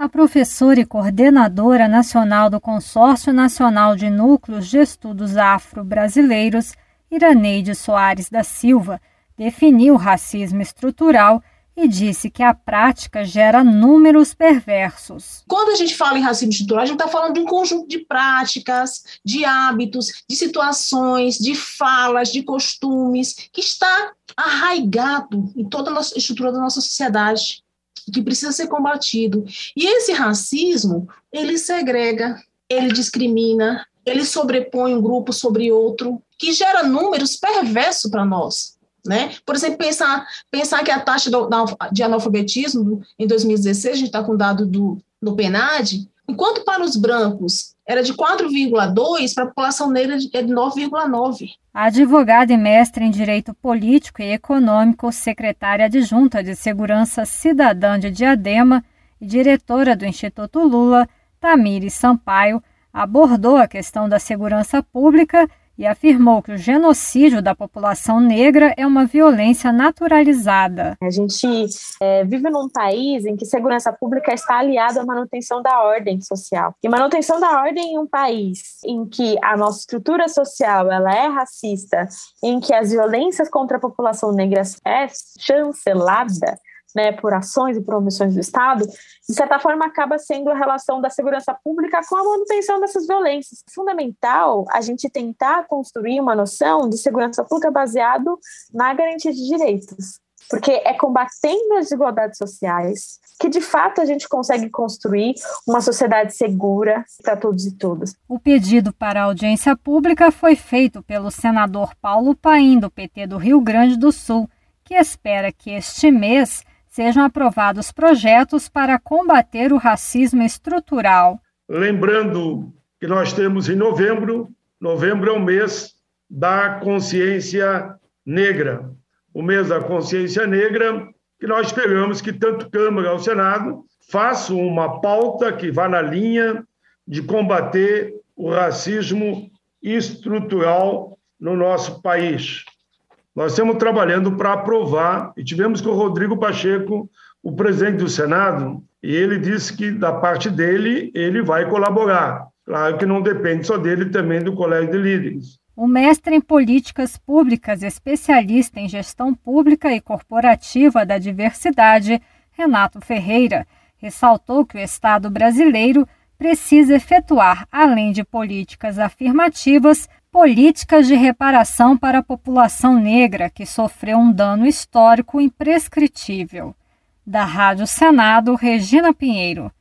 A professora e coordenadora nacional do Consórcio Nacional de Núcleos de Estudos Afro-Brasileiros, Iraneide Soares da Silva, definiu o racismo estrutural e disse que a prática gera números perversos. Quando a gente fala em racismo estrutural, a gente está falando de um conjunto de práticas, de hábitos, de situações, de falas, de costumes, que está arraigado em toda a estrutura da nossa sociedade, que precisa ser combatido. E esse racismo, ele segrega, ele discrimina, ele sobrepõe um grupo sobre outro, que gera números perversos para nós. Né? Por exemplo, pensar que a taxa de analfabetismo em 2016, a gente está com dado do PNAD, enquanto para os brancos era de 4,2, para a população negra é de 9,9. A advogada e mestre em Direito Político e Econômico, secretária adjunta de Segurança Cidadã de Diadema e diretora do Instituto Lula, Tamires Sampaio, abordou a questão da segurança pública e afirmou que o genocídio da população negra é uma violência naturalizada. A gente vive num país em que segurança pública está aliada à manutenção da ordem social. E manutenção da ordem em um país em que a nossa estrutura social ela é racista, em que as violências contra a população negra é chancelada, né, por ações e por omissões do Estado, de certa forma acaba sendo a relação da segurança pública com a manutenção dessas violências. É fundamental a gente tentar construir uma noção de segurança pública baseado na garantia de direitos, porque é combatendo as desigualdades sociais que, de fato, a gente consegue construir uma sociedade segura para todos e todas. O pedido para a audiência pública foi feito pelo senador Paulo Paim, do PT do Rio Grande do Sul, que espera que este mês sejam aprovados projetos para combater o racismo estrutural. Lembrando que nós temos em novembro é o mês da consciência negra. O mês da consciência negra, que nós esperamos que tanto Câmara como Senado façam uma pauta que vá na linha de combater o racismo estrutural no nosso país. Nós estamos trabalhando para aprovar, e tivemos com o Rodrigo Pacheco, o presidente do Senado, e ele disse que, da parte dele, ele vai colaborar. Claro que não depende só dele, também do Colégio de Líderes. O mestre em Políticas Públicas, especialista em Gestão Pública e Corporativa da Diversidade, Renato Ferreira, ressaltou que o Estado brasileiro precisa efetuar, além de políticas afirmativas, políticas de reparação para a população negra que sofreu um dano histórico imprescritível. Da Rádio Senado, Regina Pinheiro.